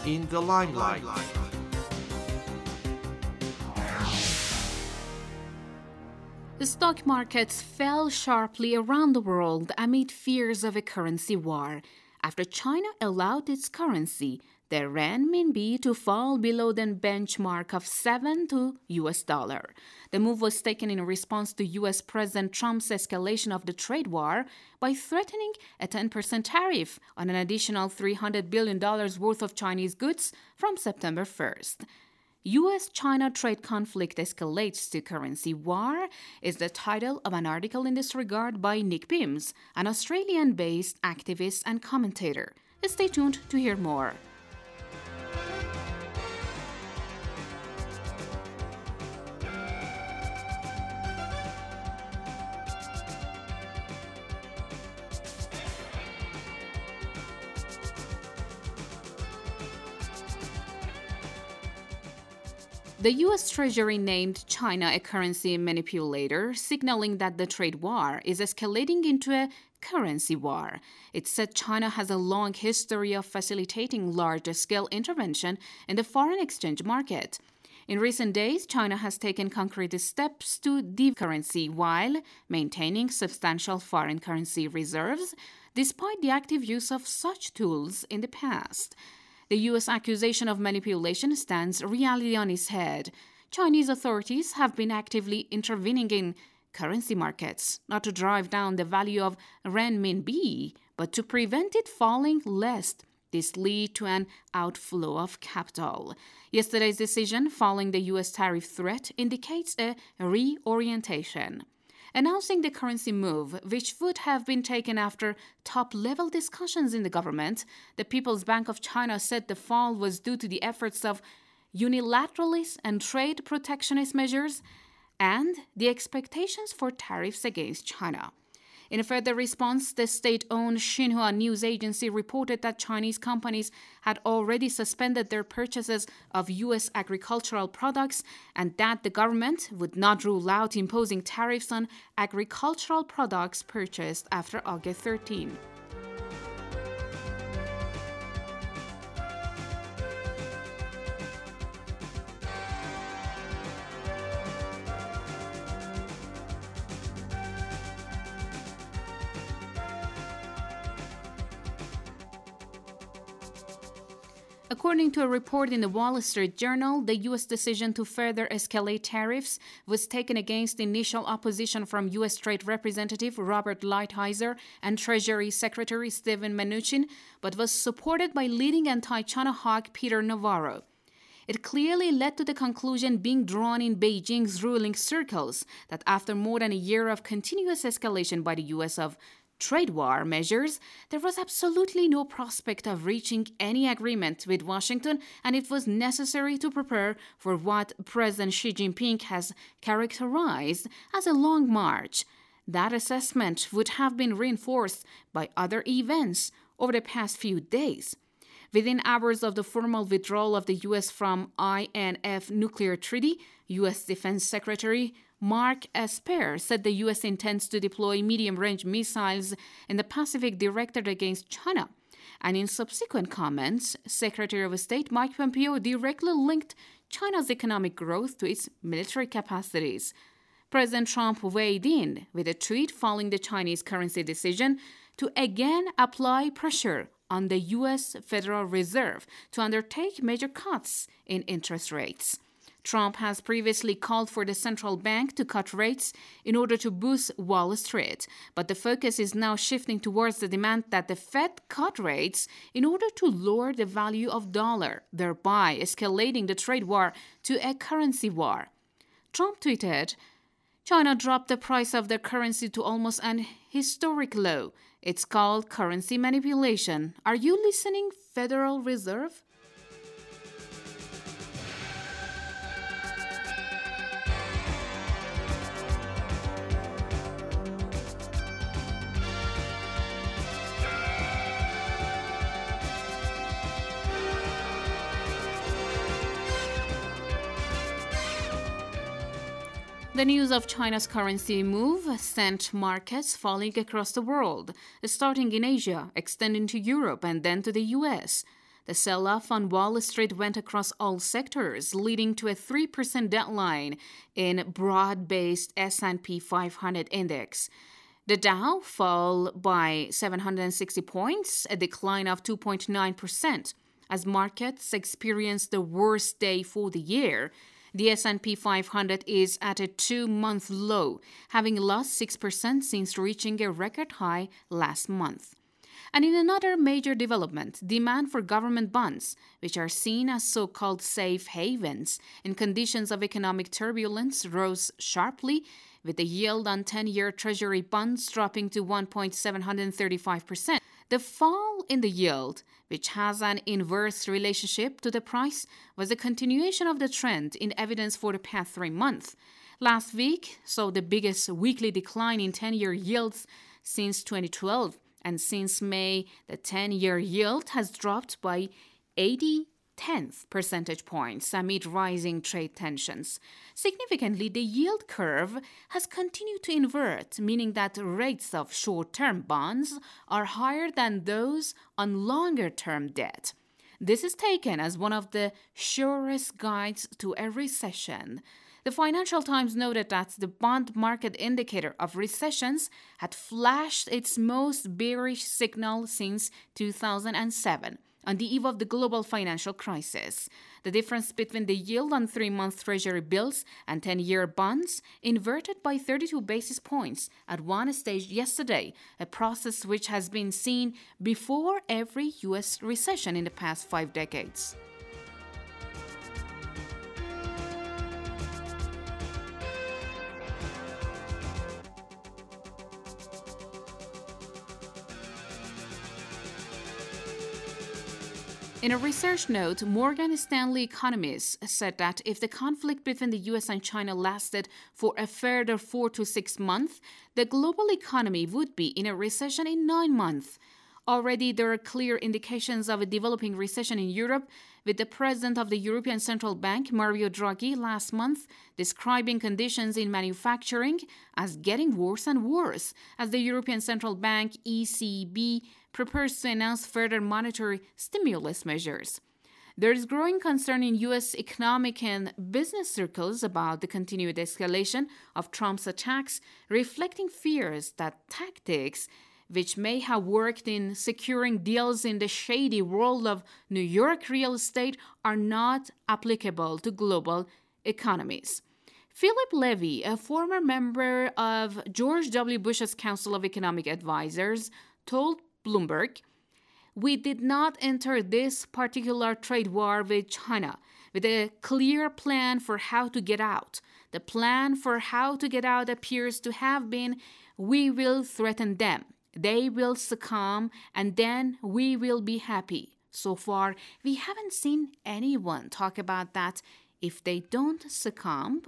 in the limelight. The stock markets fell sharply around the world amid fears of a currency war after China allowed its currency, the renminbi, to fall below the benchmark of 7 to US dollar. The move was taken in response to US President Trump's escalation of the trade war by threatening a 10% tariff on an additional $300 billion worth of Chinese goods from September 1st. U.S.-China trade conflict escalates to currency war is the title of an article in this regard by Nick Bims, an Australian-based activist and commentator. Stay tuned to hear more. The U.S. Treasury named China a currency manipulator, signaling that the trade war is escalating into a currency war. It said China has a long history of facilitating large-scale intervention in the foreign exchange market. In recent days, China has taken concrete steps to devalue currency while maintaining substantial foreign currency reserves, despite the active use of such tools in the past. The U.S. accusation of manipulation stands reality on its head. Chinese authorities have been actively intervening in currency markets, not to drive down the value of renminbi, but to prevent it falling lest this lead to an outflow of capital. Yesterday's decision following the U.S. tariff threat indicates a reorientation. Announcing the currency move, which would have been taken after top-level discussions in the government, the People's Bank of China said the fall was due to the efforts of unilateralist and trade protectionist measures and the expectations for tariffs against China. In a further response, the state-owned Xinhua news agency reported that Chinese companies had already suspended their purchases of U.S. agricultural products and that the government would not rule out imposing tariffs on agricultural products purchased after August 13. According to a report in the Wall Street Journal, the U.S. decision to further escalate tariffs was taken against initial opposition from U.S. Trade Representative Robert Lighthizer and Treasury Secretary Steven Mnuchin, but was supported by leading anti-China hawk Peter Navarro. It clearly led to the conclusion being drawn in Beijing's ruling circles that after more than a year of continuous escalation by the U.S. of trade war measures, there was absolutely no prospect of reaching any agreement with Washington, and it was necessary to prepare for what President Xi Jinping has characterized as a long march. That assessment would have been reinforced by other events over the past few days. Within hours of the formal withdrawal of the U.S. from INF nuclear treaty, U.S. Defense Secretary Mark Esper said the U.S. intends to deploy medium-range missiles in the Pacific directed against China. And in subsequent comments, Secretary of State Mike Pompeo directly linked China's economic growth to its military capacities. President Trump weighed in with a tweet following the Chinese currency decision to again apply pressure on the U.S. Federal Reserve to undertake major cuts in interest rates. Trump has previously called for the central bank to cut rates in order to boost Wall Street, but the focus is now shifting towards the demand that the Fed cut rates in order to lower the value of dollar, thereby escalating the trade war to a currency war. Trump tweeted, "China dropped the price of their currency to almost an historic low. It's called currency manipulation. Are you listening, Federal Reserve?" The news of China's currency move sent markets falling across the world, starting in Asia, extending to Europe, and then to the US. The sell-off on Wall Street went across all sectors, leading to a 3% decline in broad-based S&P 500 index. The Dow fell by 760 points, a decline of 2.9%, as markets experienced the worst day for the year. The S&P 500 is at a 2-month low, having lost 6% since reaching a record high last month. And in another major development, demand for government bonds, which are seen as so-called safe havens in conditions of economic turbulence, rose sharply, with the yield on 10-year Treasury bonds dropping to 1.735%. The fall in the yield, which has an inverse relationship to the price, was a continuation of the trend in evidence for the past 3 months. Last week saw the biggest weekly decline in 10-year yields since 2012, and since May, the 10-year yield has dropped by 0.8 percentage points amid rising trade tensions. Significantly, the yield curve has continued to invert, meaning that rates of short-term bonds are higher than those on longer-term debt. This is taken as one of the surest guides to a recession. The Financial Times noted that the bond market indicator of recessions had flashed its most bearish signal since 2007. On the eve of the global financial crisis. The difference between the yield on 3-month Treasury bills and 10-year bonds inverted by 32 basis points at one stage yesterday, a process which has been seen before every U.S. recession in the past 5 decades. In a research note, Morgan Stanley economists said that if the conflict between the U.S. and China lasted for a further 4 to 6 months, the global economy would be in a recession in 9 months. Already, there are clear indications of a developing recession in Europe, with the president of the European Central Bank, Mario Draghi, last month describing conditions in manufacturing as getting worse and worse as the European Central Bank, ECB, prepares to announce further monetary stimulus measures. There is growing concern in U.S. economic and business circles about the continued escalation of Trump's attacks, reflecting fears that tactics which may have worked in securing deals in the shady world of New York real estate are not applicable to global economies. Philip Levy, a former member of George W. Bush's Council of Economic Advisers, told Bloomberg, "We did not enter this particular trade war with China with a clear plan for how to get out. The plan for how to get out appears to have been, we will threaten them. They will succumb, and then we will be happy. So far, we haven't seen anyone talk about that. If they don't succumb..."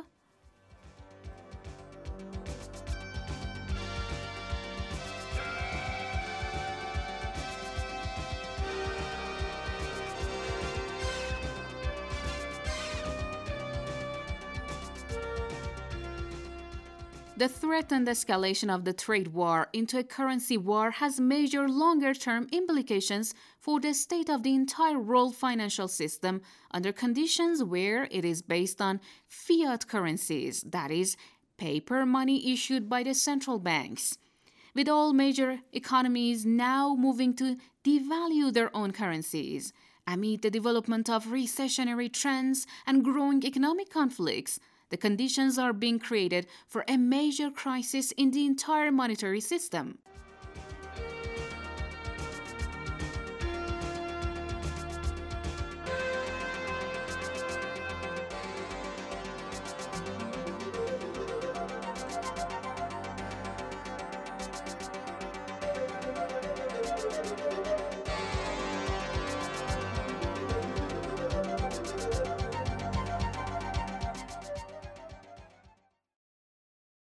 The threatened escalation of the trade war into a currency war has major longer-term implications for the state of the entire world financial system under conditions where it is based on fiat currencies, that is, paper money issued by the central banks. With all major economies now moving to devalue their own currencies, amid the development of recessionary trends and growing economic conflicts, the conditions are being created for a major crisis in the entire monetary system.